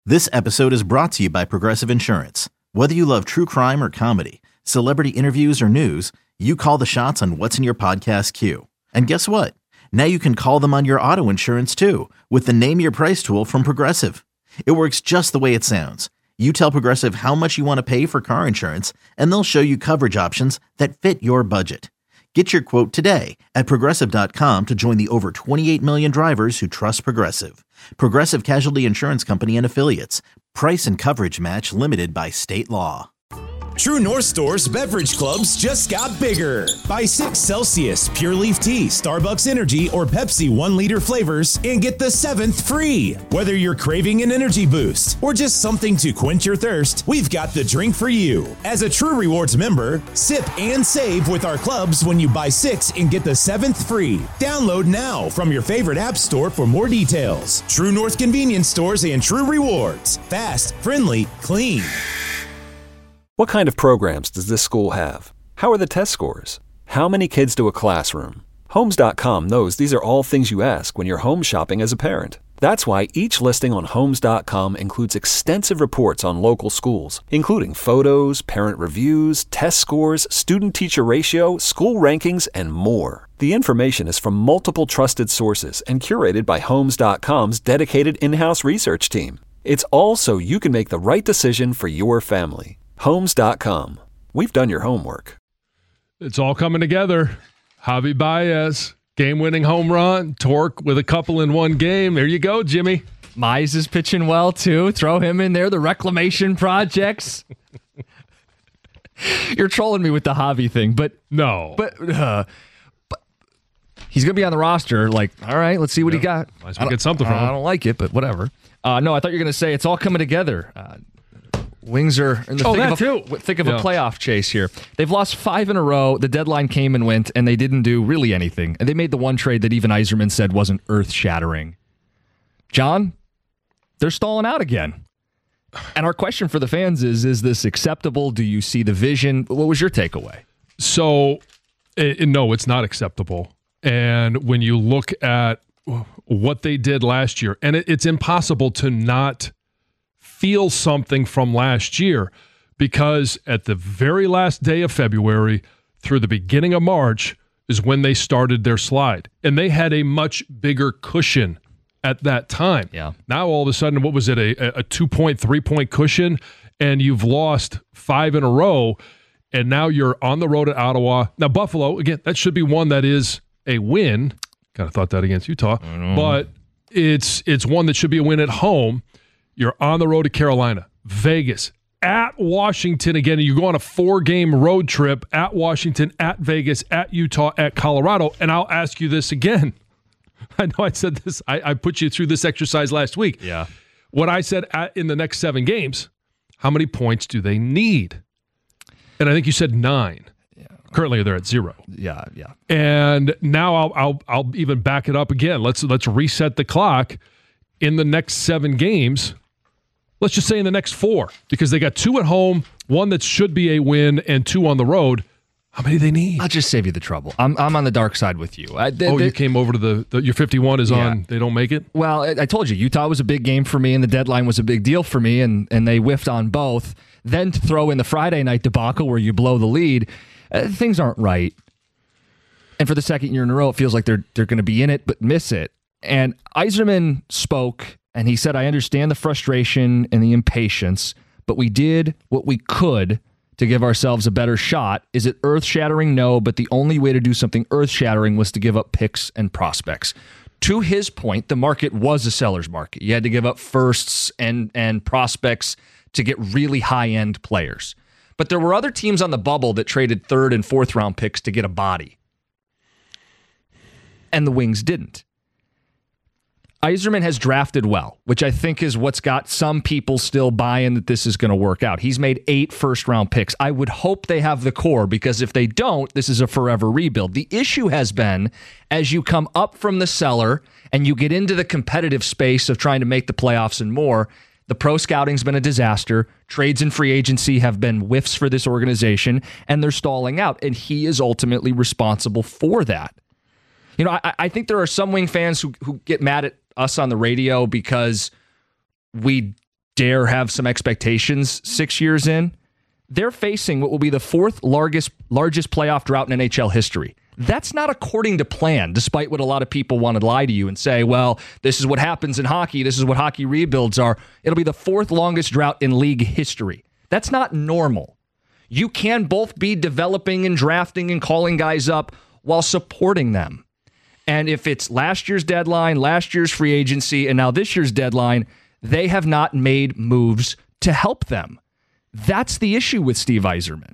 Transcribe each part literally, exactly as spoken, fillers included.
This episode is brought to you by Progressive Insurance. Whether you love true crime or comedy, celebrity interviews or news, you call the shots on what's in your podcast queue. And guess what? Now you can call them on your auto insurance too with the Name Your Price tool from Progressive. It works just the way it sounds. You tell Progressive how much you want to pay for car insurance, and they'll show you coverage options that fit your budget. Get your quote today at Progressive dot com to join the over twenty-eight million drivers who trust Progressive. Progressive Casualty Insurance Company and Affiliates. Price and coverage match limited by state law. True North Store's beverage clubs just got bigger. Buy six Celsius, Pure Leaf Tea, Starbucks Energy, or Pepsi one liter flavors and get the seventh free. Whether you're craving an energy boost or just something to quench your thirst, we've got the drink for you. As a True Rewards member, sip and save with our clubs when you buy six and get the seventh free. Download now from your favorite app store for more details. True North Convenience Stores and True Rewards. Fast, friendly, clean. What kind of programs does this school have? How are the test scores? How many kids do a classroom? Homes dot com knows these are all things you ask when you're home shopping as a parent. That's why each listing on Homes dot com includes extensive reports on local schools, including photos, parent reviews, test scores, student-teacher ratio, school rankings, and more. The information is from multiple trusted sources and curated by Homes dot com's dedicated in-house research team. It's all so you can make the right decision for your family. Homes dot com. We've done your homework. It's all coming together. Javi Baez, game-winning home run. Torque with a couple in one game. There you go, Jimmy. Mize is pitching well, too. Throw him in there. The reclamation projects. You're trolling me with the Javi thing, but no. But, uh, but he's going to be on the roster. Like, all right, let's see what yeah. he got. Might as well get something from him. I don't like it, but whatever. Uh, no, I thought you were going to say it's all coming together. Uh, Wings are in the oh, thick, that of, a, too. thick of yeah. a playoff chase here. They've lost five in a row. The deadline came and went, and they didn't do really anything. And they made the one trade that even Yzerman said wasn't earth-shattering. John, they're stalling out again. And our question for the fans is, is this acceptable? Do you see the vision? What was your takeaway? So, it, no, it's not acceptable. And when you look at what they did last year, and it, it's impossible to not feel something from last year, because at the very last day of February through the beginning of March is when they started their slide. And they had a much bigger cushion at that time. Yeah. Now all of a sudden, what was it, a, a two-point, three-point cushion, and you've lost five in a row, and now you're on the road at Ottawa. Now, Buffalo, again, that should be one that is a win. Kind of thought that against Utah. But it's it's one that should be a win at home. You're on the road to Carolina, Vegas, at Washington again. And you go on a four-game road trip at Washington, at Vegas, at Utah, at Colorado. And I'll ask you this again. I know I said this. I, I put you through this exercise last week. Yeah. What I said at, in the next seven games, how many points do they need? And I think you said nine. Yeah. Currently, they're at zero. Yeah, yeah. And now I'll I'll I'll even back it up again. Let's let's reset the clock. In the next seven games, let's just say in the next four, because they got two at home, one that should be a win, and two on the road. How many do they need? I'll just save you the trouble. I'm I'm on the dark side with you. I, they, oh, they, you came over to the, the your fifty-one is yeah. on. They don't make it? Well, I, I told you, Utah was a big game for me, and the deadline was a big deal for me, and, and they whiffed on both. Then to throw in the Friday night debacle where you blow the lead, uh, things aren't right. And for the second year in a row, it feels like they're they're going to be in it but miss it. And Yzerman spoke, and he said, I understand the frustration and the impatience, but we did what we could to give ourselves a better shot. Is it earth-shattering? No, but the only way to do something earth-shattering was to give up picks and prospects. To his point, the market was a seller's market. You had to give up firsts and, and prospects to get really high-end players. But there were other teams on the bubble that traded third and fourth round picks to get a body. And the Wings didn't. Yzerman has drafted well, which I think is what's got some people still buying that this is going to work out. He's made eight first-round picks. I would hope they have the core, because if they don't, this is a forever rebuild. The issue has been, as you come up from the cellar and you get into the competitive space of trying to make the playoffs and more, the pro scouting's been a disaster. Trades and free agency have been whiffs for this organization, and they're stalling out, and he is ultimately responsible for that. You know, I, I think there are some Wing fans who, who get mad at us on the radio because we dare have some expectations six years in, they're facing what will be the fourth largest largest playoff drought in N H L history. That's not according to plan, despite what a lot of people want to lie to you and say, well, this is what happens in hockey. This is what hockey rebuilds are. It'll be the fourth longest drought in league history. That's not normal. You can both be developing and drafting and calling guys up while supporting them. And if it's last year's deadline, last year's free agency, and now this year's deadline, they have not made moves to help them. That's the issue with Steve Yzerman.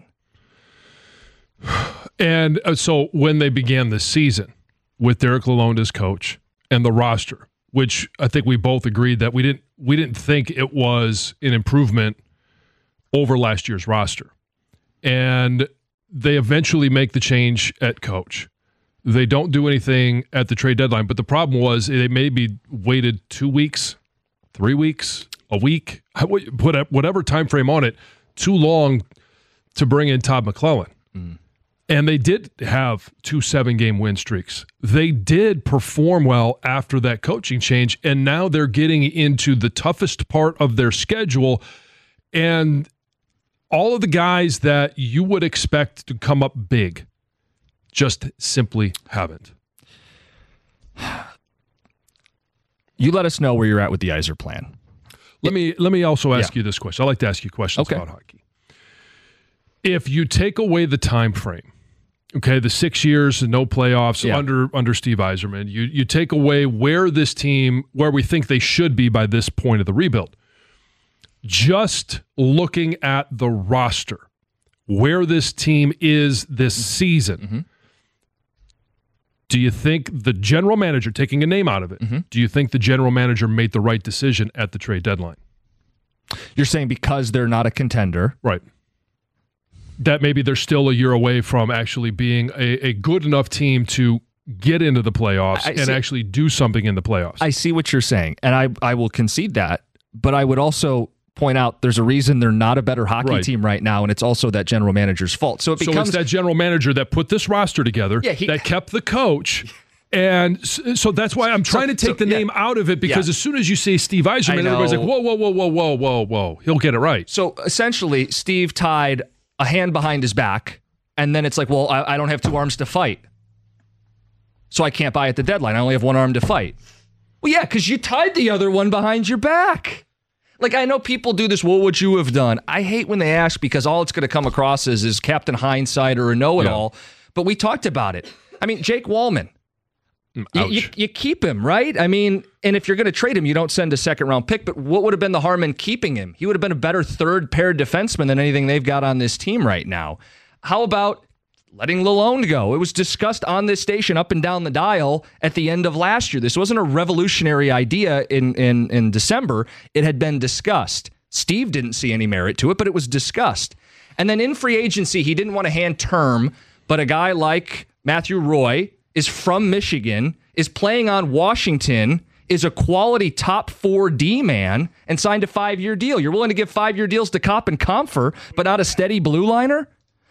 And so when they began this season with Derek Lalonde as coach and the roster, which I think we both agreed that we didn't we didn't think it was an improvement over last year's roster. And they eventually make the change at coach. They don't do anything at the trade deadline, but the problem was they maybe waited two weeks, three weeks, a week, put whatever time frame on it, too long to bring in Todd McClellan. Mm. And they did have two seven-game win streaks. They did perform well after that coaching change, and now they're getting into the toughest part of their schedule, and all of the guys that you would expect to come up big just simply haven't. You let us know where you're at with the Yzer plan. Let me let me also ask yeah. you this question. I like to ask you questions okay. about hockey. If you take away the time frame, okay, the six years and no playoffs yeah. under under Steve Yzerman, you you take away where this team, where we think they should be by this point of the rebuild. Just looking at the roster, where this team is this season, mm-hmm. do you think the general manager, taking a name out of it, mm-hmm. do you think the general manager made the right decision at the trade deadline? You're saying because they're not a contender. Right. That maybe they're still a year away from actually being a, a good enough team to get into the playoffs I and see, actually do something in the playoffs. I see what you're saying, and I, I will concede that, but I would also point out there's a reason they're not a better hockey right. team right now, and it's also that general manager's fault. So it becomes, so it's that general manager that put this roster together, yeah, he, that kept the coach, and so that's why I'm trying so, to take so, the yeah. name out of it, because yeah. as soon as you say Steve Yzerman, everybody's like, whoa, whoa, whoa, whoa, whoa, whoa, whoa. He'll get it right. So essentially, Steve tied a hand behind his back, and then it's like, well, I, I don't have two arms to fight, so I can't buy at the deadline. I only have one arm to fight. Well, yeah, because you tied the other one behind your back. Like, I know people do this, what would you have done? I hate when they ask, because all it's going to come across as is Captain Hindsight or a know-it-all. Yeah. But we talked about it. I mean, Jake Wallman, you, you, you keep him, right? I mean, and if you're going to trade him, you don't send a second-round pick, but what would have been the harm in keeping him? He would have been a better third-paired defenseman than anything they've got on this team right now. How about letting Lalonde go? It was discussed on this station up and down the dial at the end of last year. This wasn't a revolutionary idea in, in, in December. It had been discussed. Steve didn't see any merit to it, but it was discussed. And then in free agency, he didn't want to hand term, but a guy like Matthew Roy is from Michigan, is playing on Washington, is a quality top four D man, and signed a five-year deal. You're willing to give five-year deals to Kopp and Comfer, but not a steady blue liner?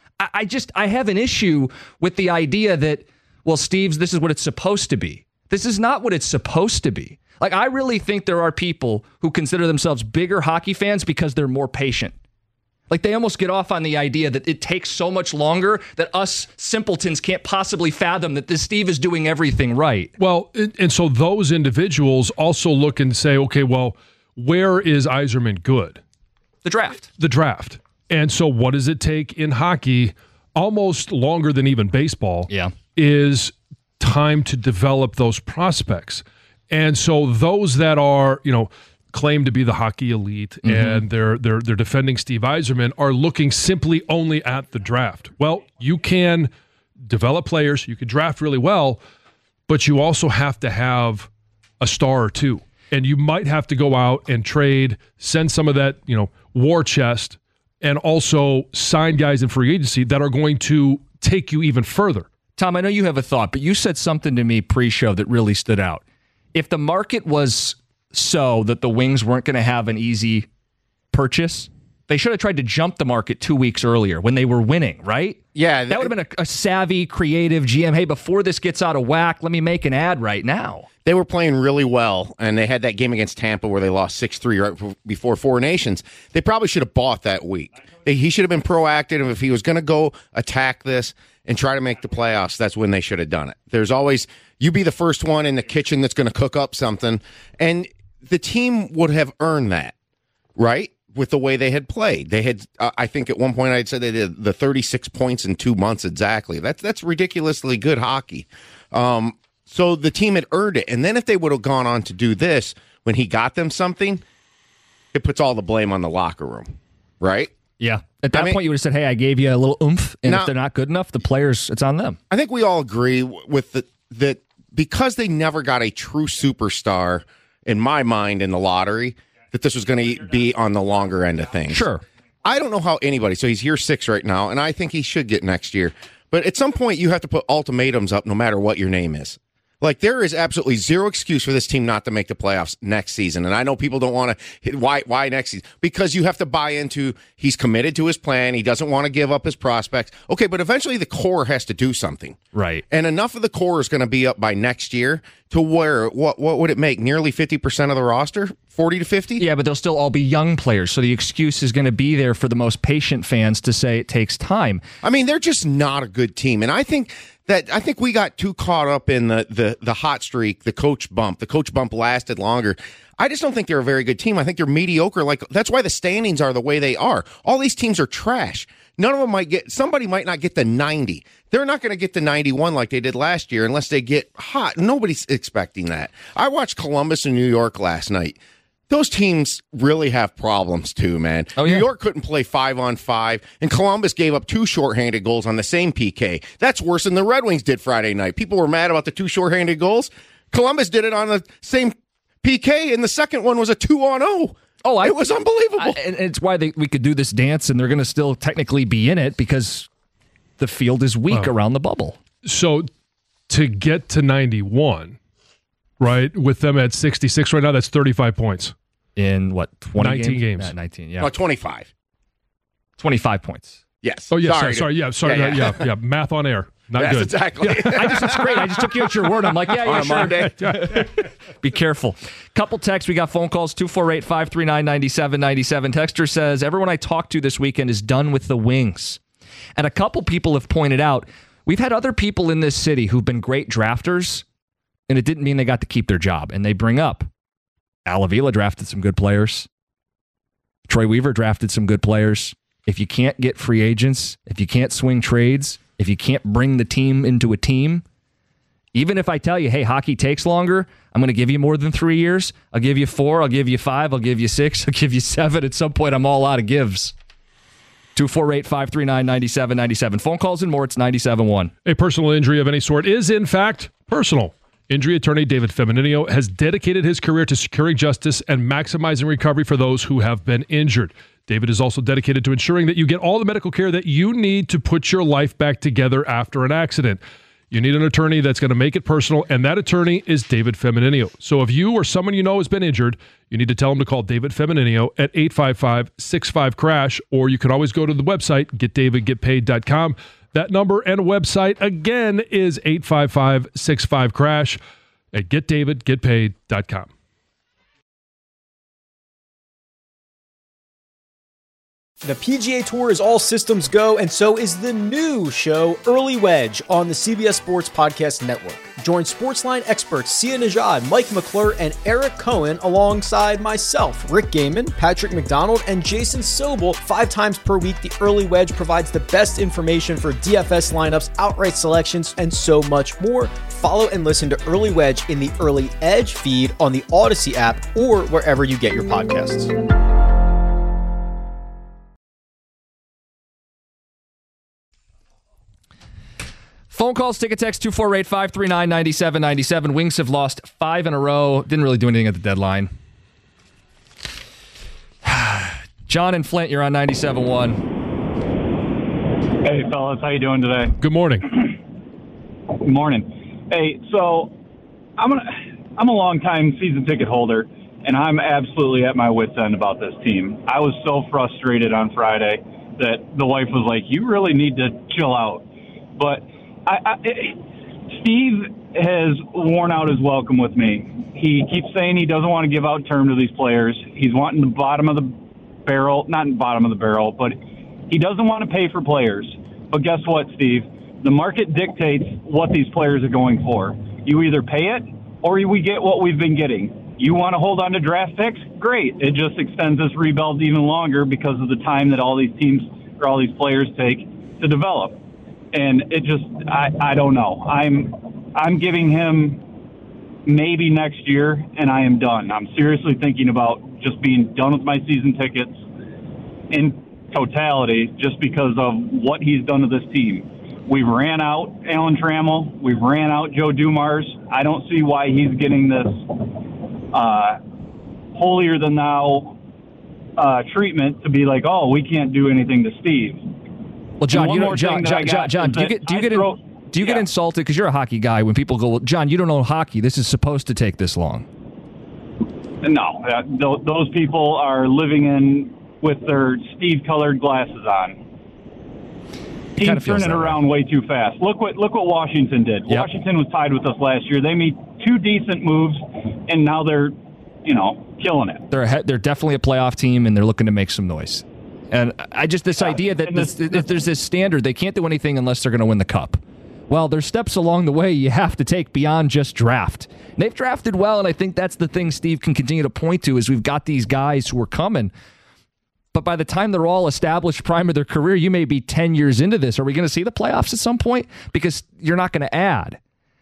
I just, I have an issue with the idea that, well, Steve's, this is what it's supposed to be. This is not what it's supposed to be. Like, I really think there are people who consider themselves bigger hockey fans because they're more patient. Like, they almost get off on the idea that it takes so much longer that us simpletons can't possibly fathom that this Steve is doing everything right. Well, and so those individuals also look and say, okay, well, where is Yzerman good? The draft. The draft. And so what does it take in hockey, almost longer than even baseball, yeah. is time to develop those prospects. And so those that are, you know, claim to be the hockey elite mm-hmm. and they're they're they're defending Steve Yzerman are looking simply only at the draft. Well, you can develop players, you can draft really well, but you also have to have a star or two. And you might have to go out and trade, send some of that, you know, war chest, and also sign guys in free agency that are going to take you even further. Tom, I know you have a thought, but you said something to me pre-show that really stood out. If the market was so that the Wings weren't going to have an easy purchase, They should have tried to jump the market two weeks earlier when they were winning, right? Yeah. Th- that would have been a, a savvy, creative G M. Hey, before this gets out of whack, let me make an ad right now. They were playing really well, and they had that game against Tampa where they lost six three right before Four Nations. They probably should have bought that week. They, he should have been proactive. If he was going to go attack this and try to make the playoffs, that's when they should have done it. There's always, you be the first one in the kitchen that's going to cook up something, and the team would have earned that, right? With the way they had played. They had, uh, I think at one point I had said they did the thirty-six points in two months exactly. That's that's ridiculously good hockey. Um, so the team had earned it. And then if they would have gone on to do this, when he got them something, it puts all the blame on the locker room, right? Yeah. At that I mean, point, you would have said, hey, I gave you a little oomph, and now, if they're not good enough, the players, it's on them. I think we all agree with the, that because they never got a true superstar, in my mind, in the lottery, that this was going to be on the longer end of things. Sure. I don't know how anybody, so he's year six right now, and I think he should get next year. But at some point, you have to put ultimatums up no matter what your name is. Like, there is absolutely zero excuse for this team not to make the playoffs next season. And I know people don't want to, why why next season? Because you have to buy into, he's committed to his plan. He doesn't want to give up his prospects. Okay, but eventually the core has to do something. Right. And enough of the core is going to be up by next year to where, what what would it make? Nearly fifty percent of the roster? forty to fifty? Yeah, but they'll still all be young players. So the excuse is going to be there for the most patient fans to say it takes time. I mean, they're just not a good team. And I think that I think we got too caught up in the, the, the hot streak, the coach bump. The coach bump lasted longer. I just don't think they're a very good team. I think they're mediocre. Like, that's why the standings are the way they are. All these teams are trash. None of them might get, somebody might not get the ninety. They're not going to get the ninety-one like they did last year unless they get hot. Nobody's expecting that. I watched Columbus and New York last night. Those teams really have problems too, man. Oh, yeah. New York couldn't play five on five, and Columbus gave up two shorthanded goals on the same P K. That's worse than the Red Wings did Friday night. People were mad about the two shorthanded goals. Columbus did it on the same P K, and the second one was a two on oh. Oh, I, it was unbelievable. I, and it's why they, we could do this dance, and they're going to still technically be in it because the field is weak wow. around the bubble. So to get to ninety-one, right, with them at sixty-six right now, that's thirty-five points. In what, twenty nineteen games? games. Uh, nineteen, yeah. Oh, twenty-five. twenty-five points. Yes. Oh, yeah, sorry, sorry, sorry yeah, sorry, yeah, yeah, yeah, yeah. Math on air. Not That's good. exactly. Yeah. I just, it's great. I just took you at your word. I'm like, yeah, yeah, On a sure. Monday. Be careful. Couple texts. We got phone calls, two four eight, five three nine, nine seven nine seven. Texter says, everyone I talked to this weekend is done with the Wings. And a couple people have pointed out, we've had other people in this city who've been great drafters, and it didn't mean they got to keep their job. And they bring up, Al Avila drafted some good players. Troy Weaver drafted some good players. If you can't get free agents, if you can't swing trades, if you can't bring the team into a team, even if I tell you, hey, hockey takes longer, I'm going to give you more than three years. I'll give you four. I'll give you five. I'll give you six. I'll give you seven. At some point, I'm all out of gives. two four eight, five three nine, nine seven nine seven. Phone calls and more. It's ninety-seven point one. A personal injury of any sort is, in fact, personal. Injury attorney David Femininio has dedicated his career to securing justice and maximizing recovery for those who have been injured. David is also dedicated to ensuring that you get all the medical care that you need to put your life back together after an accident. You need an attorney that's going to make it personal, and that attorney is David Femininio. So if you or someone you know has been injured, you need to tell them to call David Femininio at eight five five, six five, crash, or you can always go to the website, get david get paid dot com. That number and website, again, is eight five five, six five, crash at get david get paid dot com. The P G A Tour is all systems go, and so is the new show, Early Wedge, on the C B S Sports Podcast Network. Join Sportsline experts Sia Najad, Mike McClure, and Eric Cohen alongside myself, Rick Gaiman, Patrick McDonald, and Jason Sobel. Five times per week, the Early Wedge provides the best information for D F S lineups, outright selections, and so much more. Follow and listen to Early Wedge in the Early Edge feed on the Odyssey app or wherever you get your podcasts. Phone calls, ticket text, two four eight, five three nine, nine seven nine seven. Wings have lost five in a row. Didn't really do anything at the deadline. John and Flint, you're on ninety-seven point one. Hey, fellas. How you doing today? Good morning. Good morning. Hey, so I'm, gonna, I'm a long-time season ticket holder, and I'm absolutely at my wit's end about this team. I was so frustrated on Friday that the wife was like, you really need to chill out. But I, I, it, Steve has worn out his welcome with me. He keeps saying he doesn't want to give out term to these players. He's wanting the bottom of the barrel, not the bottom of the barrel, but he doesn't want to pay for players. But guess what, Steve? The market dictates what these players are going for. You either pay it or we get what we've been getting. You want to hold on to draft picks? Great. It just extends this rebuild even longer because of the time that all these teams or all these players take to develop. And it just, I, I don't know. I'm, I'm giving him maybe next year, and I am done. I'm seriously thinking about just being done with my season tickets in totality just because of what he's done to this team. We've ran out Alan Trammell. We've ran out Joe Dumars. I don't see why he's getting this uh, holier-than-thou uh, treatment to be like, oh, we can't do anything to Steve. Well, John, you know, John, John, John, John, do you get do you get in, do you get insulted because you're a hockey guy when people go, well, John, you don't know hockey. This is supposed to take this long. No, uh, th- those people are living in with their Steve-colored glasses on. Teams turning around way too fast. Look what look what Washington did. Yep. Washington was tied with us last year. They made two decent moves, and now they're, you know, killing it. They're a, they're definitely a playoff team, and they're looking to make some noise. And I just this idea that this, if there's this standard, they can't do anything unless they're going to win the cup. Well, there's steps along the way you have to take beyond just draft. And they've drafted well, and I think that's the thing Steve can continue to point to is we've got these guys who are coming. But by the time they're all established prime of their career, you may be ten years into this. Are we going to see the playoffs at some point? Because you're not going to add.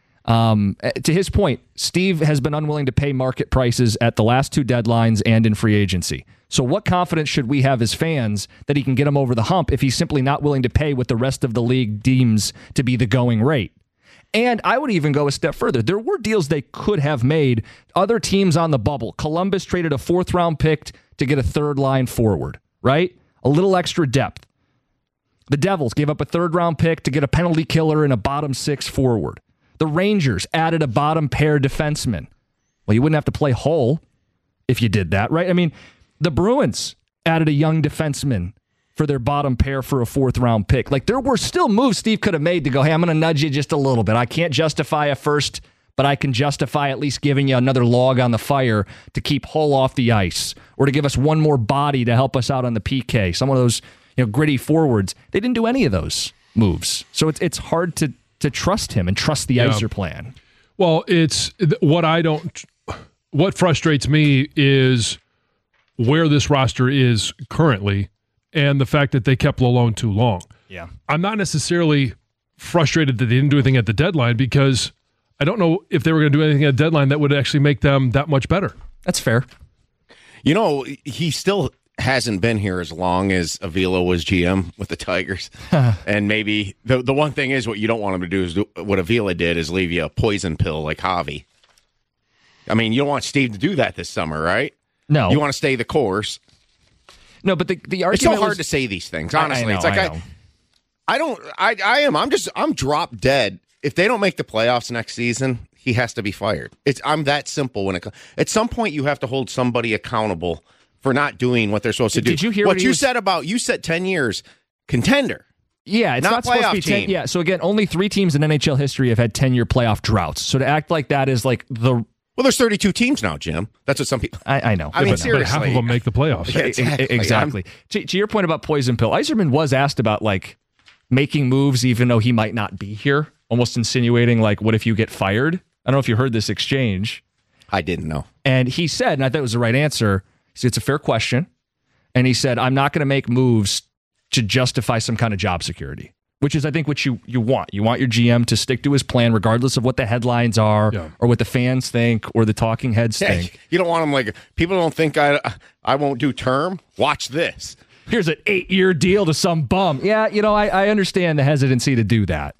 Um, to his point, Steve has been unwilling to pay market prices at the last two deadlines and in free agency. So what confidence should we have as fans that he can get him over the hump if he's simply not willing to pay what the rest of the league deems to be the going rate? And I would even go a step further. There were deals they could have made. Other teams on the bubble. Columbus traded a fourth round pick to get a third line forward, right? A little extra depth. The Devils gave up a third round pick to get a penalty killer and a bottom six forward. The Rangers added a bottom pair defenseman. Well, you wouldn't have to play Hull if you did that, right? I mean, the Bruins added a young defenseman for their bottom pair for a fourth round pick. Like, there were still moves Steve could have made to go, hey, I'm going to nudge you just a little bit. I can't justify a first, but I can justify at least giving you another log on the fire to keep Hull off the ice or to give us one more body to help us out on the P K. Some of those, you know, gritty forwards. They didn't do any of those moves. So it's it's hard to to trust him and trust the yeah. Icer plan. Well, it's what I don't what frustrates me is where this roster is currently and the fact that they kept Lalonde too long. Yeah. I'm not necessarily frustrated that they didn't do anything at the deadline because I don't know if they were going to do anything at the deadline that would actually make them that much better. That's fair. You know, he still hasn't been here as long as Avila was G M with the Tigers. And maybe the the one thing is what you don't want him to do is do, what Avila did is leave you a poison pill like Javi. I mean, you don't want Steve to do that this summer, right? No. You want to stay the course. No, but the, the argument It's so hard was, to say these things, honestly. I, I know, it's like I, I, I don't I I am I'm just I'm drop dead. If they don't make the playoffs next season, he has to be fired. It's I'm that simple when it comes. At some point you have to hold somebody accountable for not doing what they're supposed to do. Did you hear what, what you was... said about you said ten years contender? Yeah, it's not, not supposed to be ten. Yeah, so again, only three teams in N H L history have had ten-year playoff droughts. So to act like that is like the well, there's thirty-two teams now, Jim. That's what some people. I, I know. I yeah, mean, but, seriously, but half of them make the playoffs. Yeah, exactly. exactly. To, to your point about poison pill, Yzerman was asked about like making moves, even though he might not be here. Almost insinuating like, what if you get fired? I don't know if you heard this exchange. I didn't know. And he said, and I thought it was the right answer. He said, it's a fair question. And he said, I'm not going to make moves to justify some kind of job security, which is, I think, what you, you want. You want your G M to stick to his plan, regardless of what the headlines are yeah. or what the fans think or the talking heads yeah, think. You don't want them like, people don't think I, I won't do term. Watch this. Here's an eight-year deal to some bum. Yeah, you know, I, I understand the hesitancy to do that.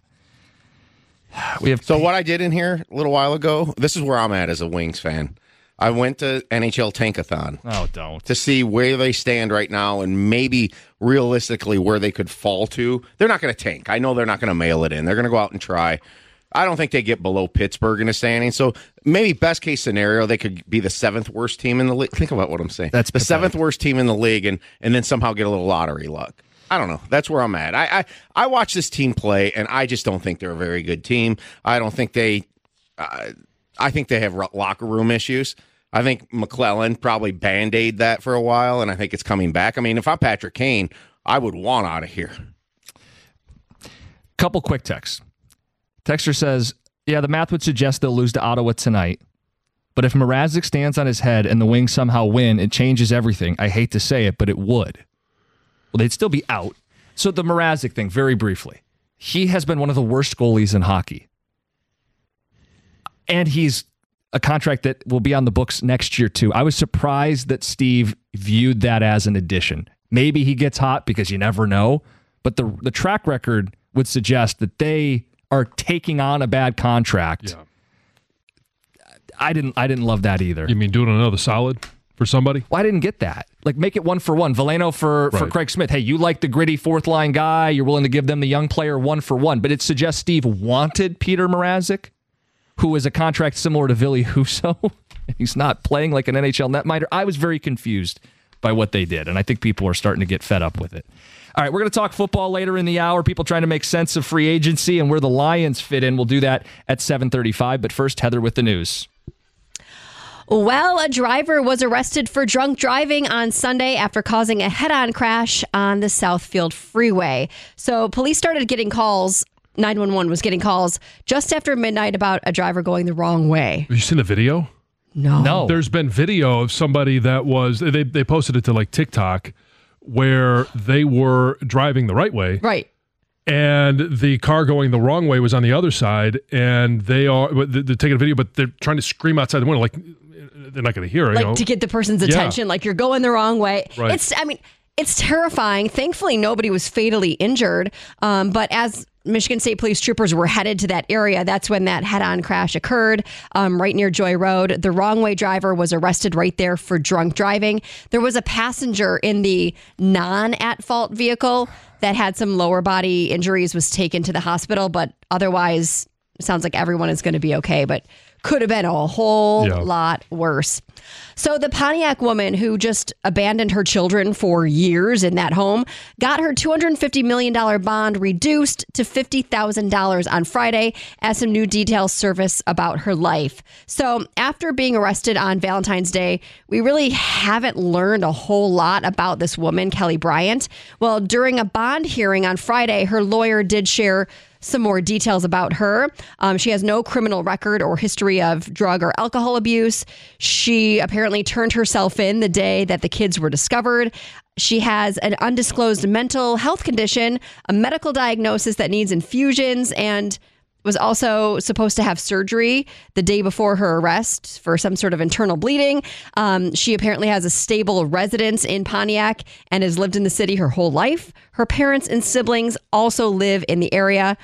We have so what I did in here a little while ago, this is where I'm at as a Wings fan. I went to N H L Tankathon. Oh, don't. To see where they stand right now and maybe realistically where they could fall to. They're not going to tank. I know they're not going to mail it in. They're going to go out and try. I don't think they get below Pittsburgh in the standings. So maybe best case scenario, they could be the seventh worst team in the league. Think about what I'm saying. That's the pathetic. seventh worst team in the league, and and then somehow get a little lottery luck. I don't know. That's where I'm at. I I, I watch this team play, and I just don't think they're a very good team. I don't think they. Uh, I think they have locker room issues. I think McClellan probably band-aid that for a while, and I think it's coming back. I mean, if I'm Patrick Kane, I would want out of here. Couple quick texts. Texter says, yeah, the math would suggest they'll lose to Ottawa tonight. But if Mrazek stands on his head and the Wings somehow win, it changes everything. I hate to say it, but it would. Well, they'd still be out. So the Mrazek thing, very briefly. He has been one of the worst goalies in hockey. And he's a contract that will be on the books next year, too. I was surprised that Steve viewed that as an addition. Maybe he gets hot because you never know. But the the track record would suggest that they are taking on a bad contract. Yeah. I didn't I didn't love that either. You mean doing another solid for somebody? Well, I didn't get that. Like, make it one for one. Veleno for, for Right. Craig Smith. Hey, you like the gritty fourth line guy. You're willing to give them the young player one for one. But it suggests Steve wanted Peter Mrazek, who is a contract similar to Ville Husso. He's not playing like an N H L netminder. I was very confused by what they did, and I think people are starting to get fed up with it. All right, we're going to talk football later in the hour, people trying to make sense of free agency and where the Lions fit in. We'll do that at seven thirty-five, but first, Heather with the news. Well, a driver was arrested for drunk driving on Sunday after causing a head-on crash on the Southfield Freeway. So police started getting calls. nine one one was getting calls just after midnight about a driver going the wrong way. Have you seen the video? No. No. There's been video of somebody that was, they, they posted it to like TikTok, where they were driving the right way. Right. And the car going the wrong way was on the other side, and they are they're taking a video, but they're trying to scream outside the window, like they're not going to hear it. Like you know? to get the person's Yeah. attention, like you're going the wrong way. Right. It's, I mean, it's terrifying. Thankfully, nobody was fatally injured. Um, but as Michigan State Police troopers were headed to that area, that's when that head-on crash occurred, um, right near Joy Road. The wrong way driver was arrested right there for drunk driving. There was a passenger in the non-at-fault vehicle that had some lower body injuries, was taken to the hospital, but otherwise, it sounds like everyone is going to be okay, but could have been a whole Yeah. lot worse. So the Pontiac woman who just abandoned her children for years in that home got her two hundred fifty million dollars bond reduced to fifty thousand dollars on Friday as some new details surface about her life. So after being arrested on Valentine's Day, we really haven't learned a whole lot about this woman, Kelly Bryant. Well, during a bond hearing on Friday, her lawyer did share some more details about her. Um, she has no criminal record or history of drug or alcohol abuse. She apparently turned herself in the day that the kids were discovered. She has an undisclosed mental health condition, a medical diagnosis that needs infusions, and was also supposed to have surgery the day before her arrest for some sort of internal bleeding. Um, she apparently has a stable residence in Pontiac and has lived in the city her whole life. Her parents and siblings also live in the area.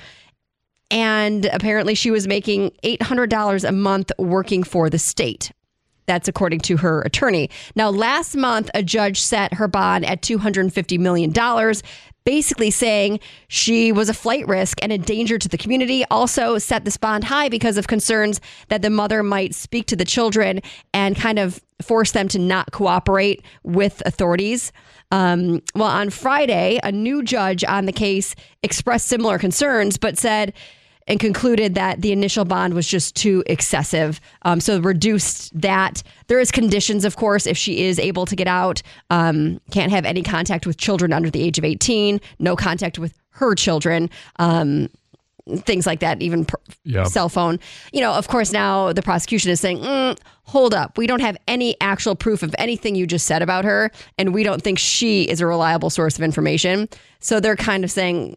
And apparently she was making eight hundred dollars a month working for the state. That's according to her attorney. Now, last month, a judge set her bond at two hundred fifty million dollars, basically saying she was a flight risk and a danger to the community. Also set this bond high because of concerns that the mother might speak to the children and kind of force them to not cooperate with authorities. Um, well, on Friday, a new judge on the case expressed similar concerns, but said and concluded that the initial bond was just too excessive. Um, so reduced that. There is conditions, of course, if she is able to get out. Um, can't have any contact with children under the age of eighteen. No contact with her children. Um, things like that, even per- Yeah. cell phone. You know, of course, now the prosecution is saying, mm, hold up. We don't have any actual proof of anything you just said about her, and we don't think she is a reliable source of information. So they're kind of saying,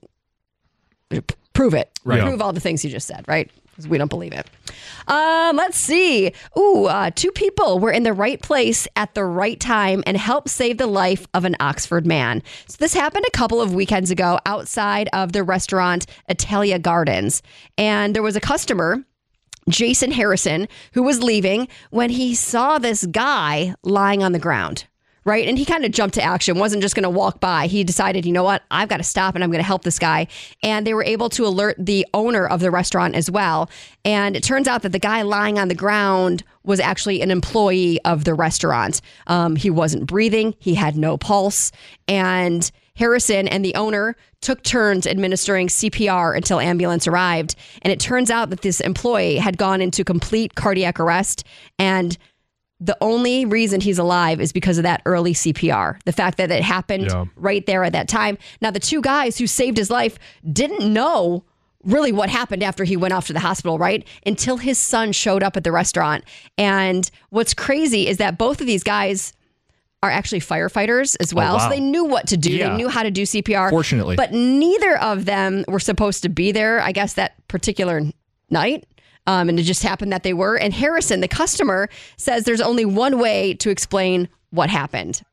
prove it. Right. Prove all the things you just said, right? Because we don't believe it. Um, let's see. Ooh, uh, two people were in the right place at the right time and helped save the life of an Oxford man. So this happened a couple of weekends ago outside of the restaurant Italia Gardens. And there was a customer, Jason Harrison, who was leaving when he saw this guy lying on the ground. right? And he kind of jumped to action, wasn't just going to walk by. He decided, you know what, I've got to stop and I'm going to help this guy. And they were able to alert the owner of the restaurant as well. And it turns out that the guy lying on the ground was actually an employee of the restaurant. Um, he wasn't breathing. He had no pulse. And Harrison and the owner took turns administering C P R until ambulance arrived. And it turns out that this employee had gone into complete cardiac arrest, and the only reason he's alive is because of that early C P R. The fact that it happened yeah. right there at that time. Now, the two guys who saved his life didn't know really what happened after he went off to the hospital, right? Until his son showed up at the restaurant. And what's crazy is that both of these guys are actually firefighters as well. Oh, wow. So they knew what to do. Yeah. They knew how to do C P R. Fortunately. But neither of them were supposed to be there, I guess, that particular night. Um, and it just happened that they were. And Harrison, the customer, says there's only one way to explain what happened.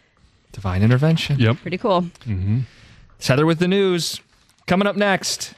Divine intervention. Yep. Pretty cool. Mm-hmm. It's Heather with the news. Coming up next,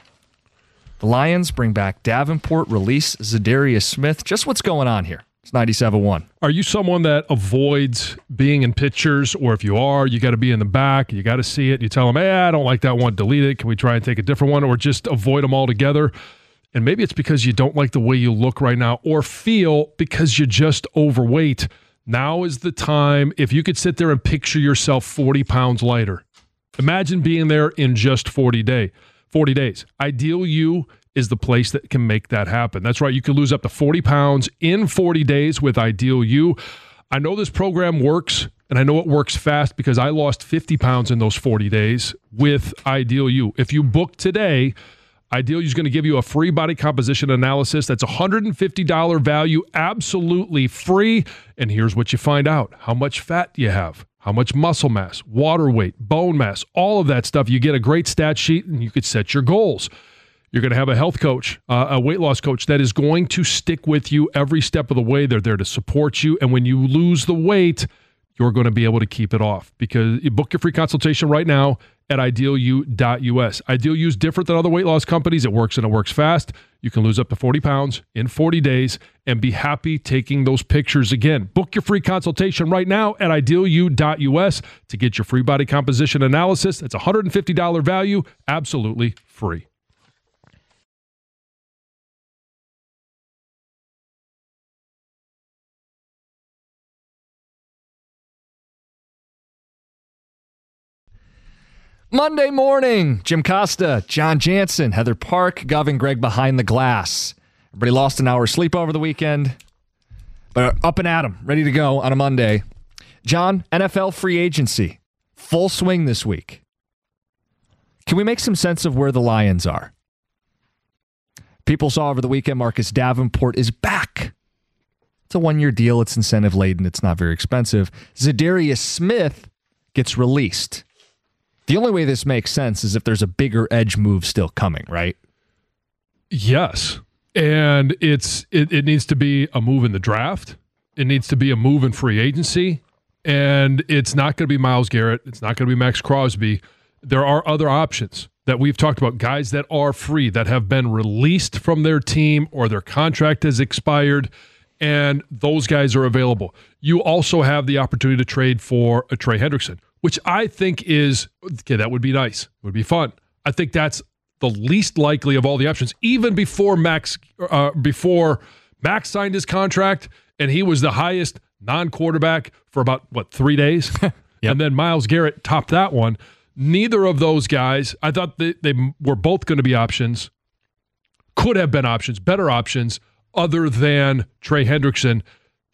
the Lions bring back Davenport, release Zadarius Smith. Just what's going on here? It's ninety-seven point one. Are you someone that avoids being in pictures? Or if you are, you got to be in the back. You got to see it. You tell them, hey, I don't like that one. Delete it. Can we try and take a different one? Or just avoid them altogether? And maybe it's because you don't like the way you look right now or feel because you're just overweight. Now is the time. If you could sit there and picture yourself forty pounds lighter. Imagine being there in just forty day, forty days. Ideal You is the place that can make that happen. That's right. You can lose up to forty pounds in forty days with Ideal You. I know this program works, and I know it works fast because I lost fifty pounds in those forty days with Ideal You. If you book today, Ideal You is going to give you a free body composition analysis. That's one hundred fifty dollars value, absolutely free. And here's what you find out. How much fat you have, how much muscle mass, water weight, bone mass, all of that stuff. You get a great stat sheet, and you could set your goals. You're going to have a health coach, uh, a weight loss coach that is going to stick with you every step of the way. They're there to support you. And when you lose the weight, you're going to be able to keep it off, because you book your free consultation right now at ideal u dot u s. Ideal U is different than other weight loss companies. It works and it works fast. You can lose up to forty pounds in forty days and be happy taking those pictures again. Book your free consultation right now at ideal u dot u s to get your free body composition analysis. That's one hundred fifty dollars value, absolutely free. Monday morning, Jim Costa, John Jansen, Heather Park, Gov and Greg behind the glass. Everybody lost an hour's sleep over the weekend, but up and at 'em, ready to go on a Monday. John, N F L free agency, full swing this week. Can we make some sense of where the Lions are? People saw over the weekend Marcus Davenport is back. It's a one-year deal. It's incentive-laden. It's not very expensive. Zadarius Smith gets released. The only way this makes sense is if there's a bigger edge move still coming, right? Yes. And it's it, it needs to be a move in the draft. It needs to be a move in free agency. And it's not going to be Myles Garrett. It's not going to be Max Crosby. There are other options that we've talked about, guys that are free, that have been released from their team or their contract has expired, and those guys are available. You also have the opportunity to trade for a Trey Hendrickson, which I think is, okay, that would be nice. It would be fun. I think that's the least likely of all the options. Even before Max, uh, before Max signed his contract, and he was the highest non-quarterback for about, what, three days? Yep. And then Myles Garrett topped that one. Neither of those guys, I thought they, they were both going to be options, could have been options, better options, other than Trey Hendrickson.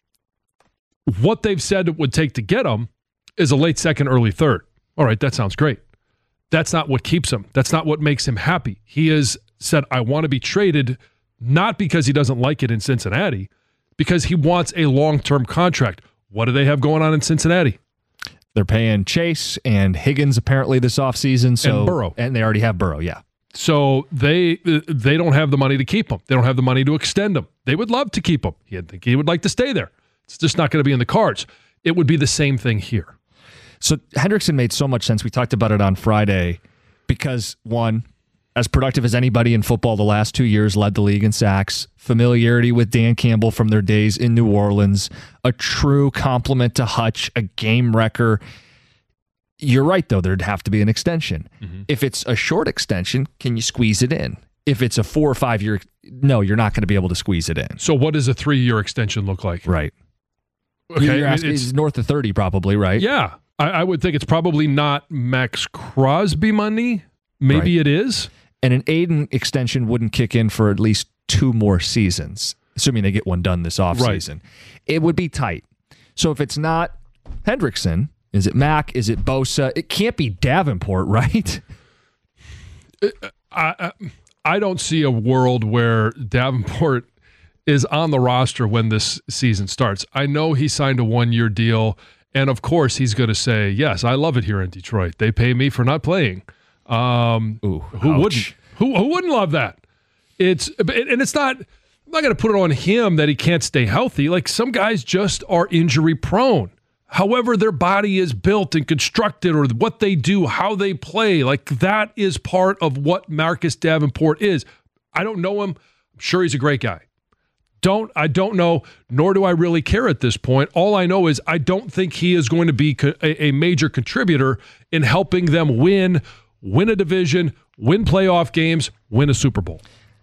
What they've said it would take to get him is a late second, early third. All right, that sounds great. That's not what keeps him. That's not what makes him happy. He has said, I want to be traded, not because he doesn't like it in Cincinnati, because he wants a long-term contract. What do they have going on in Cincinnati? They're paying Chase and Higgins apparently this offseason. So, and Burrow. And they already have Burrow, yeah. So they they don't have the money to keep him. They don't have the money to extend him. They would love to keep him. He'd think he would like to stay there. It's just not going to be in the cards. It would be the same thing here. So Hendrickson made so much sense. We talked about it on Friday because, one, as productive as anybody in football the last two years, led the league in sacks, familiarity with Dan Campbell from their days in New Orleans, a true compliment to Hutch, a game wrecker. You're right, though. There'd have to be an extension. Mm-hmm. If it's a short extension, can you squeeze it in? If it's a four or five year, no, you're not going to be able to squeeze it in. So what does a three-year extension look like? Right. Okay. You're asking, it's north of thirty probably, right? Yeah. I, I would think it's probably not Max Crosby money. Maybe right. It is. And an Aiden extension wouldn't kick in for at least two more seasons, assuming they get one done this offseason. Right. It would be tight. So if it's not Hendrickson, is it Mack? Is it Bosa? It can't be Davenport, right? I, I don't see a world where Davenport is on the roster when this season starts. I know he signed a one-year deal, and of course he's going to say, yes, I love it here in Detroit. They pay me for not playing. Um, Ooh, who ouch. wouldn't? Who, who wouldn't love that? It's and it's not. I'm not going to put it on him that he can't stay healthy. Like, some guys just are injury prone. However their body is built and constructed, or what they do, how they play, like that is part of what Marcus Davenport is. I don't know him. I'm sure he's a great guy. Don't I don't know, nor do I really care at this point. All I know is I don't think he is going to be co- a, a major contributor in helping them win, win a division, win playoff games, win a Super Bowl.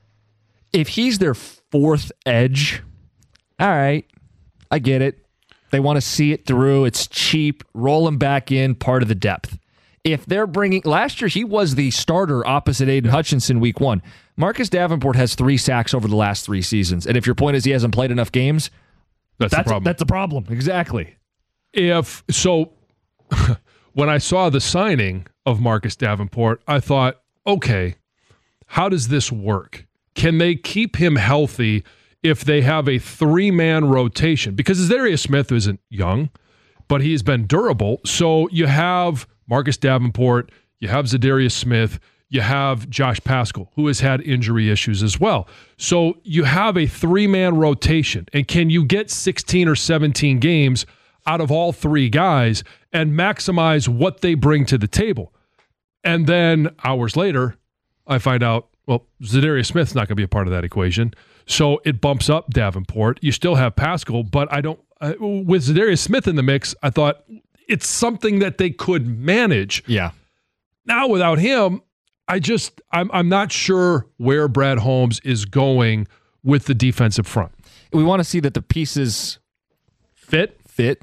If he's their fourth edge, all right, I get it. They want to see it through. It's cheap. Roll him back in, part of the depth. If they're bringing... Last year, he was the starter opposite Aiden Hutchinson week one. Marcus Davenport has three sacks over the last three seasons. And if your point is he hasn't played enough games, that's, that's the problem. That's the problem. Exactly. If so, when I saw the signing of Marcus Davenport, I thought, okay, how does this work? Can they keep him healthy if they have a three-man rotation? Because Zadarius Smith isn't young, but he's been durable. So you have Marcus Davenport, you have Zadarius Smith, you have Josh Paschal, who has had injury issues as well. So you have a three-man rotation. And can you get sixteen or seventeen games out of all three guys and maximize what they bring to the table? And then hours later, I find out, well, Zadarius Smith's not going to be a part of that equation. So it bumps up Davenport. You still have Paschal, but I don't. Uh, with Zadarius Smith in the mix, I thought it's something that they could manage. Yeah. Now without him, I just I'm I'm not sure where Brad Holmes is going with the defensive front. We want to see that the pieces fit fit,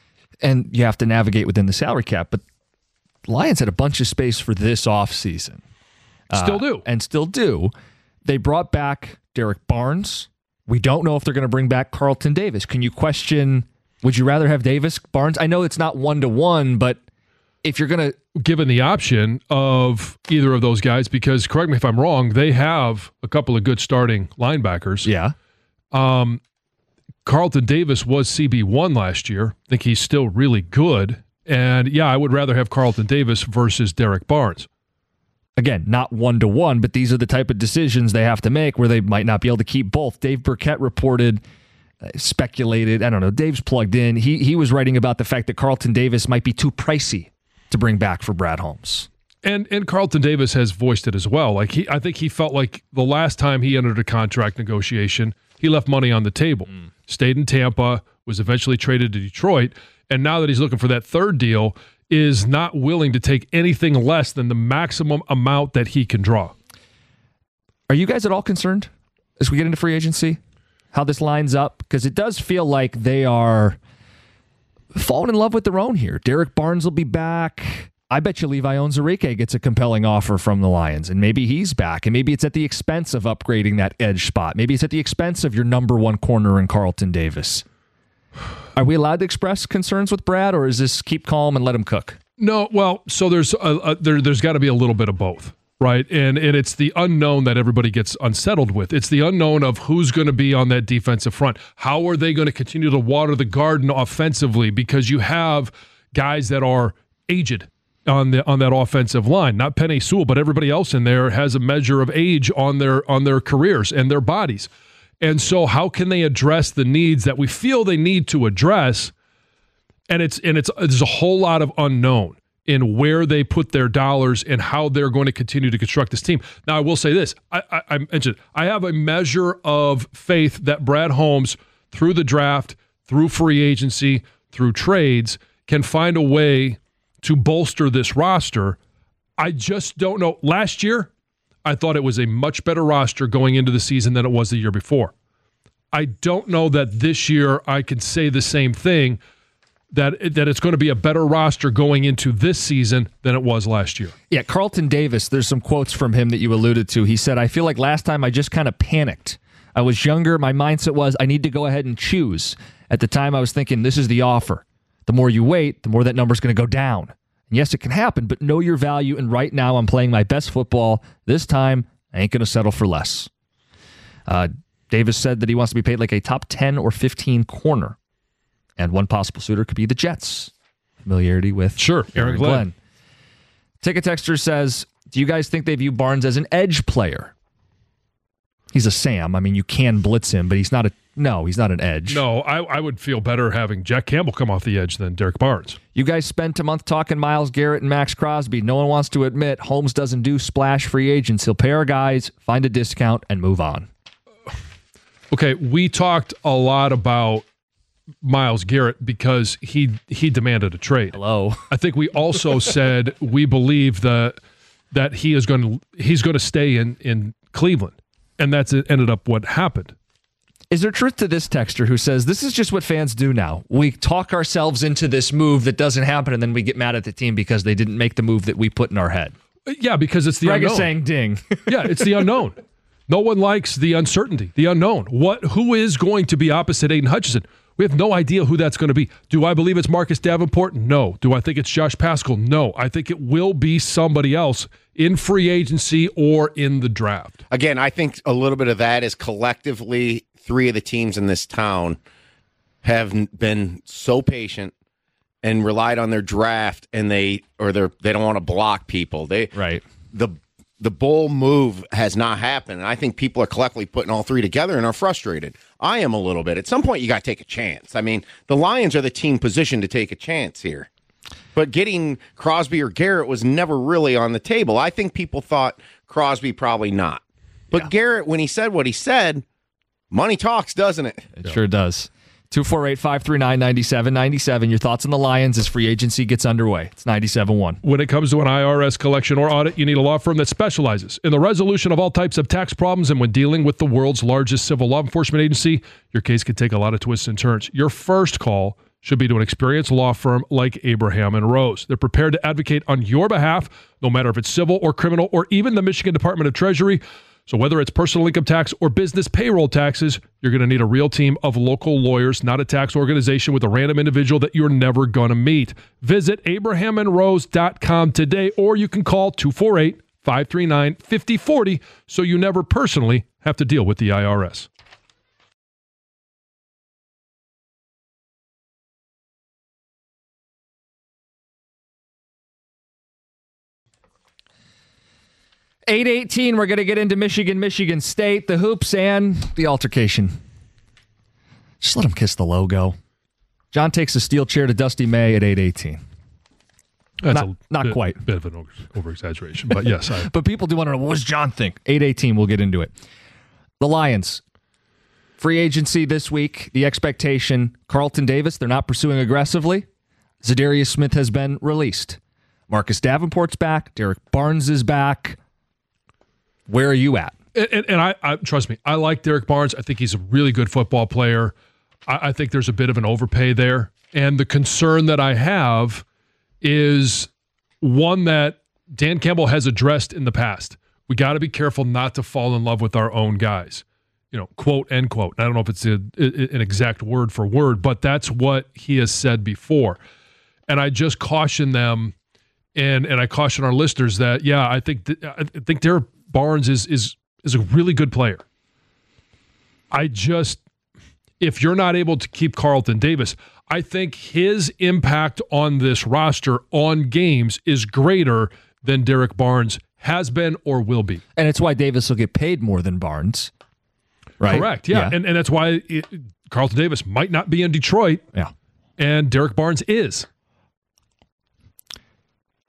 and you have to navigate within the salary cap. But the Lions had a bunch of space for this offseason. Still uh, do. And still do. They brought back Derek Barnes. We don't know if they're going to bring back Carlton Davis. Can you question, would you rather have Davis, Barnes? I know it's not one-to-one, but if you're going to... Given the option of either of those guys, because correct me if I'm wrong, they have a couple of good starting linebackers. Yeah. Um, Carlton Davis was C B one last year. I think he's still really good. And yeah, I would rather have Carlton Davis versus Derek Barnes. Again, not one-to-one, but these are the type of decisions they have to make where they might not be able to keep both. Dave Burkett reported, uh, speculated, I don't know, Dave's plugged in. He he was writing about the fact that Carlton Davis might be too pricey to bring back for Brad Holmes. And and Carlton Davis has voiced it as well. Like he, I think he felt like the last time he entered a contract negotiation, he left money on the table. Mm. Stayed in Tampa, was eventually traded to Detroit, and now that he's looking for that third deal, is not willing to take anything less than the maximum amount that he can draw. Are you guys at all concerned as we get into free agency, how this lines up? Because it does feel like they are falling in love with their own here. Derek Barnes will be back. I bet you Levi Onwuzurike gets a compelling offer from the Lions, and maybe he's back, and maybe it's at the expense of upgrading that edge spot. Maybe it's at the expense of your number one corner in Carlton Davis. Are we allowed to express concerns with Brad, or is this keep calm and let him cook? No, well, so there's a, a, there, there's got to be a little bit of both, right? And and it's the unknown that everybody gets unsettled with. It's the unknown of who's going to be on that defensive front. How are they going to continue to water the garden offensively? Because you have guys that are aged on the on that offensive line. Not Penei Sewell, but everybody else in there has a measure of age on their on their careers and their bodies. And so how can they address the needs that we feel they need to address? And it's and it's there's a whole lot of unknown in where they put their dollars and how they're going to continue to construct this team. Now, I will say this. I, I, I mentioned I have a measure of faith that Brad Holmes, through the draft, through free agency, through trades, can find a way to bolster this roster. I just don't know. Last year, I thought it was a much better roster going into the season than it was the year before. I don't know that this year I can say the same thing, that that it's going to be a better roster going into this season than it was last year. Yeah, Carlton Davis, there's some quotes from him that you alluded to. He said, I feel like last time I just kind of panicked. I was younger. My mindset was I need to go ahead and choose. At the time, I was thinking this is the offer. The more you wait, the more that number's going to go down. And yes, it can happen, but know your value. And right now, I'm playing my best football. This time, I ain't going to settle for less. Uh, Davis said that he wants to be paid like a top ten or fifteen corner. And one possible suitor could be the Jets. Familiarity with sure, Aaron Glenn. Glenn. Ticket Texter says, do you guys think they view Barnes as an edge player? He's a Sam. I mean, you can blitz him, but he's not a no, he's not an edge. No, I, I would feel better having Jack Campbell come off the edge than Derek Barnes. You guys spent a month talking Myles Garrett and Max Crosby. No one wants to admit Holmes doesn't do splash free agents. He'll pay our guys, find a discount, and move on. Okay, we talked a lot about Myles Garrett because he he demanded a trade. Hello. I think we also said we believe that that he is going to he's going to stay in in Cleveland, and that's it ended up what happened. Is there truth to this texter who says this is just what fans do now? We talk ourselves into this move that doesn't happen, and then we get mad at the team because they didn't make the move that we put in our head. Yeah, because it's the Greg unknown. is saying ding. Yeah, it's the unknown. No one likes the uncertainty, the unknown. What? Who is going to be opposite Aiden Hutchinson? We have no idea who that's going to be. Do I believe it's Marcus Davenport? No. Do I think it's Josh Paschal? No. I think it will be somebody else in free agency or in the draft. Again, I think a little bit of that is collectively three of the teams in this town have been so patient and relied on their draft, and they or they they don't want to block people. They right the. The Bull move has not happened, and I think people are collectively putting all three together and are frustrated. I am a little bit. At some point, you got to take a chance. I mean, the Lions are the team positioned to take a chance here. But getting Crosby or Garrett was never really on the table. I think people thought Crosby probably not. But yeah. Garrett, when he said what he said, money talks, doesn't it? It sure does. two four eight, five three nine, nine seven nine seven. Your thoughts on the Lions as free agency gets underway. It's ninety-seven point one. When it comes to an I R S collection or audit, you need a law firm that specializes in the resolution of all types of tax problems. And when dealing with the world's largest civil law enforcement agency, your case could take a lot of twists and turns. Your first call should be to an experienced law firm like Abraham and Rose. They're prepared to advocate on your behalf, no matter if it's civil or criminal or even the Michigan Department of Treasury. So whether it's personal income tax or business payroll taxes, you're going to need a real team of local lawyers, not a tax organization with a random individual that you're never going to meet. Visit abraham and rose dot com today, or you can call two four eight, five three nine, five oh four oh so you never personally have to deal with the I R S. eight eighteen, we're going to get into Michigan, Michigan State, the hoops, and the altercation. Just let him kiss the logo. John takes a steel chair to Dusty May at eight eighteen. That's not a not bit, quite. bit of an over-exaggeration, but yes. I, but people do want to know, what does John think? eight eighteen, we'll get into it. The Lions, free agency this week, the expectation, Carlton Davis, they're not pursuing aggressively. Zadarius Smith has been released. Marcus Davenport's back. Derek Barnes is back. Where are you at? And, and I, I trust me, I like Derek Barnes. I think he's a really good football player. I, I think there's a bit of an overpay there. And the concern that I have is one that Dan Campbell has addressed in the past. We got to be careful not to fall in love with our own guys. You know, quote, end quote. I don't know if it's a, an exact word for word, but that's what he has said before. And I just caution them, and and I caution our listeners that, yeah, I think th- I think Derek Barnes is is is a really good player. I just, if you're not able to keep Carlton Davis, I think his impact on this roster on games is greater than Derek Barnes has been or will be. And it's why Davis will get paid more than Barnes. Right? Correct, yeah. yeah. And, and that's why it, Carlton Davis might not be in Detroit. Yeah. And Derek Barnes is.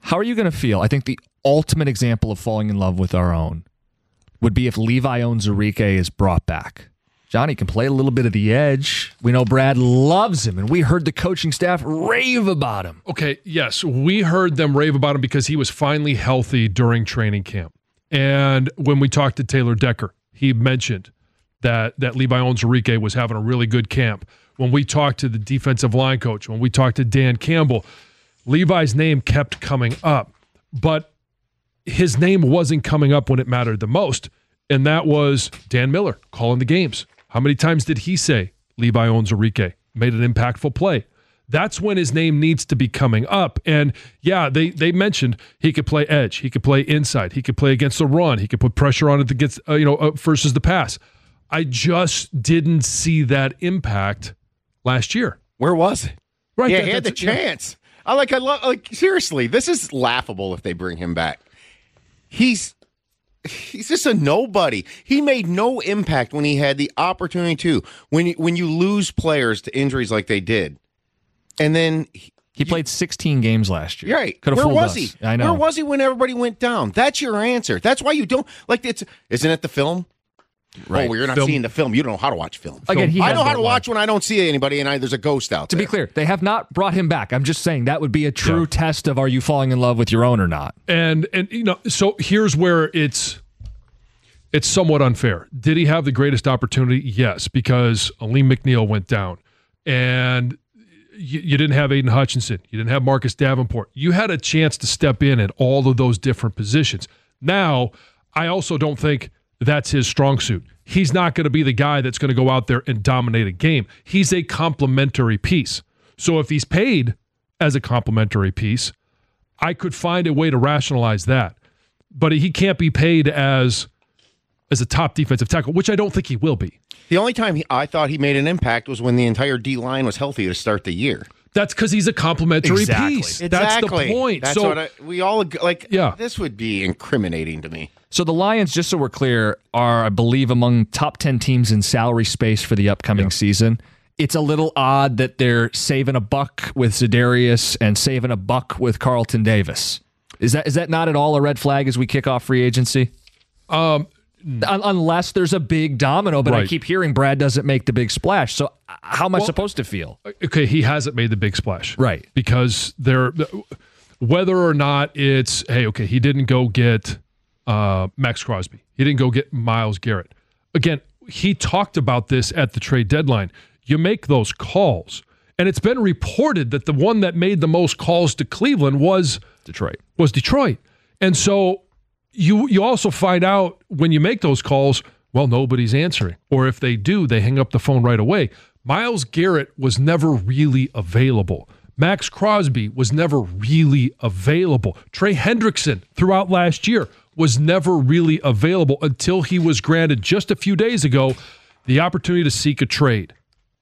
How are you going to feel? I think the ultimate example of falling in love with our own would be if Levi Onwuzurike is brought back. Johnny can play a little bit of the edge. We know Brad loves him, and we heard the coaching staff rave about him. Okay, yes, we heard them rave about him because he was finally healthy during training camp. And when we talked to Taylor Decker, he mentioned that, that Levi Onwuzurike was having a really good camp. When we talked to the defensive line coach, when we talked to Dan Campbell, Levi's name kept coming up. But his name wasn't coming up when it mattered the most, and that was Dan Miller calling the games. How many times did he say Levi Onwuzurike made an impactful play? That's when his name needs to be coming up. And yeah, they they mentioned he could play edge, he could play inside, he could play against the run, he could put pressure on it against uh, you know uh, versus the pass. I just didn't see that impact last year. Where was it? Right, yeah, that, he had the yeah. chance. I like. I love. Like seriously, this is laughable if they bring him back. He's. He's just a nobody. He made no impact when he had the opportunity to. When you, when you lose players to injuries like they did, and then he, he played sixteen games last year. Right? Could have Where fooled was us. he? I know. Where was he when everybody went down? That's your answer. That's why you don't like. It's isn't it the film? Right. Oh, well, you're not Film. seeing the film. You don't know how to watch film. Again, he I has know how no to watch line. when I don't see anybody and I, there's a ghost out To there. be clear, they have not brought him back. I'm just saying that would be a true Yeah. test of are you falling in love with your own or not. And and you know, so here's where it's it's somewhat unfair. Did he have the greatest opportunity? Yes, because Aleem McNeil went down, and you, you didn't have Aiden Hutchinson, you didn't have Marcus Davenport. You had a chance to step in at all of those different positions. Now, I also don't think that's his strong suit. He's not going to be the guy that's going to go out there and dominate a game. He's a complementary piece. So if he's paid as a complementary piece, I could find a way to rationalize that. But he can't be paid as as a top defensive tackle, which I don't think he will be. The only time he, I thought he made an impact was when the entire D-line was healthy to start the year. That's because he's a complementary Exactly. piece. Exactly. That's the point. That's so what I, we all ag- like. Yeah. This would be incriminating to me. So the Lions, just so we're clear, are, I believe, among top ten teams in salary space for the upcoming Yeah. season. It's a little odd that they're saving a buck with Za'Darius and saving a buck with Carlton Davis. Is that is that not at all a red flag as we kick off free agency? um, Un- unless there's a big domino, but I Right. keep hearing Brad doesn't make the big splash. So uh, how am I Well- supposed to feel? okay, he hasn't made the big splash. Right. Because there, whether or not it's, hey, okay, he didn't go get uh, Max Crosby. He didn't go get Myles Garrett. Again, he talked about this at the trade deadline. You make those calls. And it's been reported that the one that made the most calls to Cleveland was Detroit. was Detroit. And so you you also find out when you make those calls, well, nobody's answering. Or if they do, they hang up the phone right away. Myles Garrett was never really available. Max Crosby was never really available. Trey Hendrickson throughout last year was never really available until he was granted just a few days ago the opportunity to seek a trade.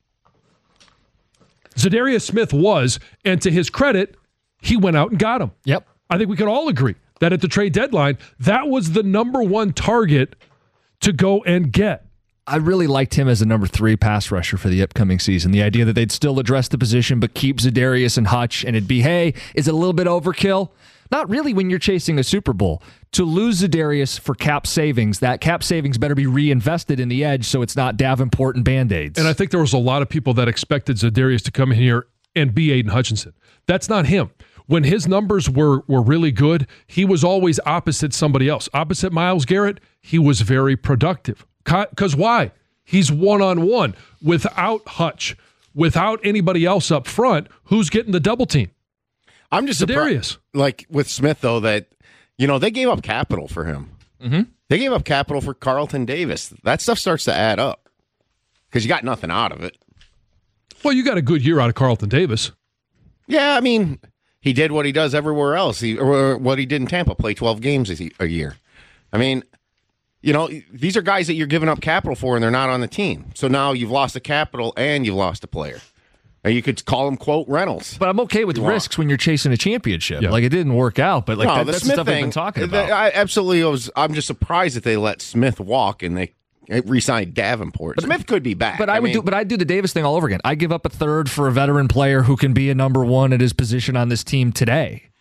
Za'Darius Smith was, and to his credit, he went out and got him. Yep. I think we can all agree that at the trade deadline, that was the number one target to go and get. I really liked him as a number three pass rusher for the upcoming season. The idea that they'd still address the position but keep Za'Darius and Hutch, and it'd be, hey, is it a little bit overkill? Not really when you're chasing a Super Bowl. To lose Za'Darius for cap savings, that cap savings better be reinvested in the edge so it's not Davenport and Band-Aids. And I think there was a lot of people that expected Za'Darius to come in here and be Aiden Hutchinson. That's not him. When his numbers were were really good, he was always opposite somebody else. Opposite Myles Garrett, he was very productive. Because why? He's one-on-one. Without Hutch, without anybody else up front, who's getting the double team? I'm just Za'Darius. surprised, like with Smith, though, that, you know, they gave up capital for him. Mm-hmm. They gave up capital for Carlton Davis. That stuff starts to add up because you got nothing out of it. Well, you got a good year out of Carlton Davis. Yeah, I mean, he did what he does everywhere else. He or what he did in Tampa, play twelve games a a year. I mean, you know, these are guys that you're giving up capital for, and they're not on the team. So now you've lost the capital and you've lost a player. And you could call him, quote, Reynolds. But I'm okay with You risks want. when you're chasing a championship. Yeah. Like, it didn't work out, but like no, that, the that's Smith the stuff thing, we've been talking that- about. I absolutely was. I'm just surprised that they let Smith walk and they re-signed Davenport. But, Smith could be back. But I, would mean, do. But I'd do the Davis thing all over again. I give up a third for a veteran player who can be a number one at his position on this team today.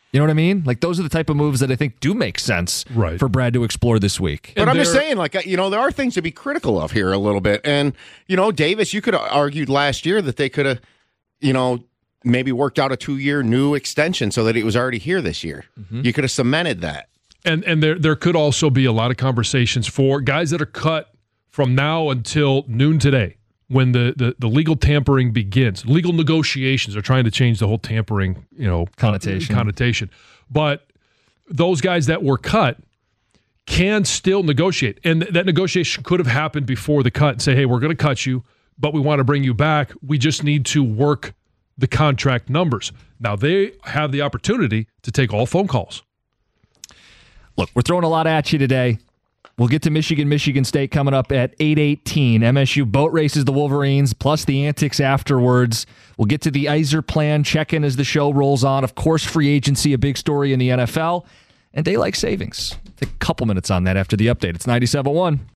You know what I mean? Like, those are the type of moves that I think do make sense right. for Brad to explore this week. But and I'm just saying, like, you know, there are things to be critical of here a little bit. And, you know, Davis, you could have argued last year that they could have, you know, maybe worked out a two-year new extension so that it was already here this year. Mm-hmm. You could have cemented that. And and there there could also be a lot of conversations for guys that are cut from now until noon today, when the, the, the legal tampering begins. Legal negotiations are trying to change the whole tampering, you know, connotation. connotation. But those guys that were cut can still negotiate. And that negotiation could have happened before the cut and say, hey, we're going to cut you, but we want to bring you back. We just need to work the contract numbers. Now, they have the opportunity to take all phone calls. Look, we're throwing a lot at you today. We'll get to Michigan, Michigan State coming up at eight eighteen. M S U boat races the Wolverines, plus the antics afterwards. We'll get to the Iser plan check-in as the show rolls on. Of course, free agency, a big story in the N F L. And daylight savings. Take a couple minutes on that after the update. It's ninety-seven point one.